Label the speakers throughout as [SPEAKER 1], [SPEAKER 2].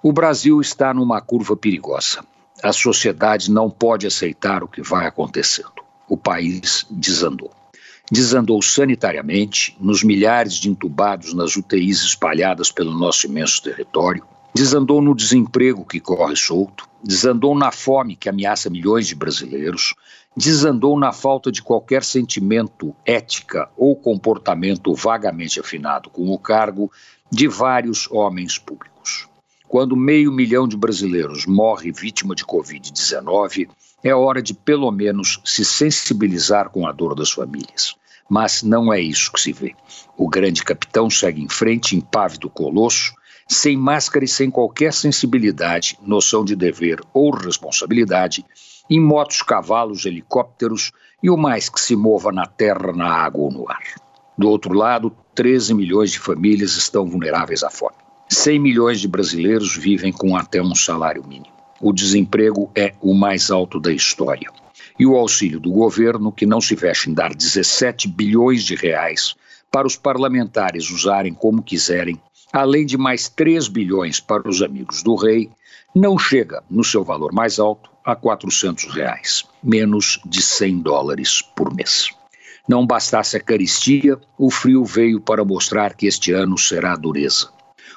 [SPEAKER 1] O Brasil está numa curva perigosa. A sociedade não pode aceitar o que vai acontecendo. O país desandou. Desandou sanitariamente, nos milhares de entubados nas UTIs espalhadas pelo nosso imenso território. Desandou no desemprego que corre solto. Desandou na fome que ameaça milhões de brasileiros. Desandou na falta de qualquer sentimento, ética ou comportamento vagamente afinado com o cargo de vários homens públicos. Quando 500 mil de brasileiros morre vítima de Covid-19, é hora de, pelo menos, se sensibilizar com a dor das famílias. Mas não é isso que se vê. O grande capitão segue em frente, impávido colosso, sem máscara e sem qualquer sensibilidade, noção de dever ou responsabilidade, em motos, cavalos, helicópteros e o mais que se mova na terra, na água ou no ar. Do outro lado, 13 milhões de famílias estão vulneráveis à fome. 100 milhões de brasileiros vivem com até um salário mínimo. O desemprego é o mais alto da história. E o auxílio do governo, que não se veste em dar 17 bilhões de reais para os parlamentares usarem como quiserem, além de mais 3 bilhões para os amigos do rei, não chega, no seu valor mais alto, a R$400, menos de $100 por mês. Não bastasse a caristia, o frio veio para mostrar que este ano será a dureza.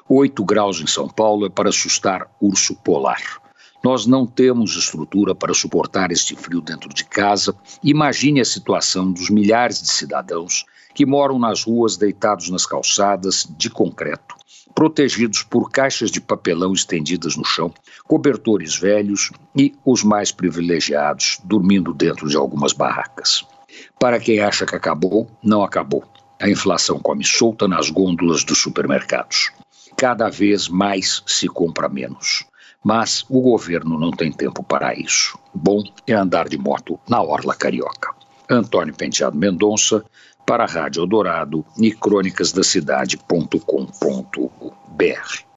[SPEAKER 1] 8 graus em São Paulo é para assustar urso polar. Nós não temos estrutura para suportar este frio dentro de casa. Imagine a situação dos milhares de cidadãos que moram nas ruas deitados nas calçadas de concreto, protegidos por caixas de papelão estendidas no chão, cobertores velhos e os mais privilegiados dormindo dentro de algumas barracas. Para quem acha que acabou, não acabou. A inflação come solta nas gôndolas dos supermercados. Cada vez mais se compra menos. Mas o governo não tem tempo para isso. Bom é andar de moto na orla carioca. Antônio Penteado Mendonça, para a Rádio Eldorado e crônicasdacidade.com.br.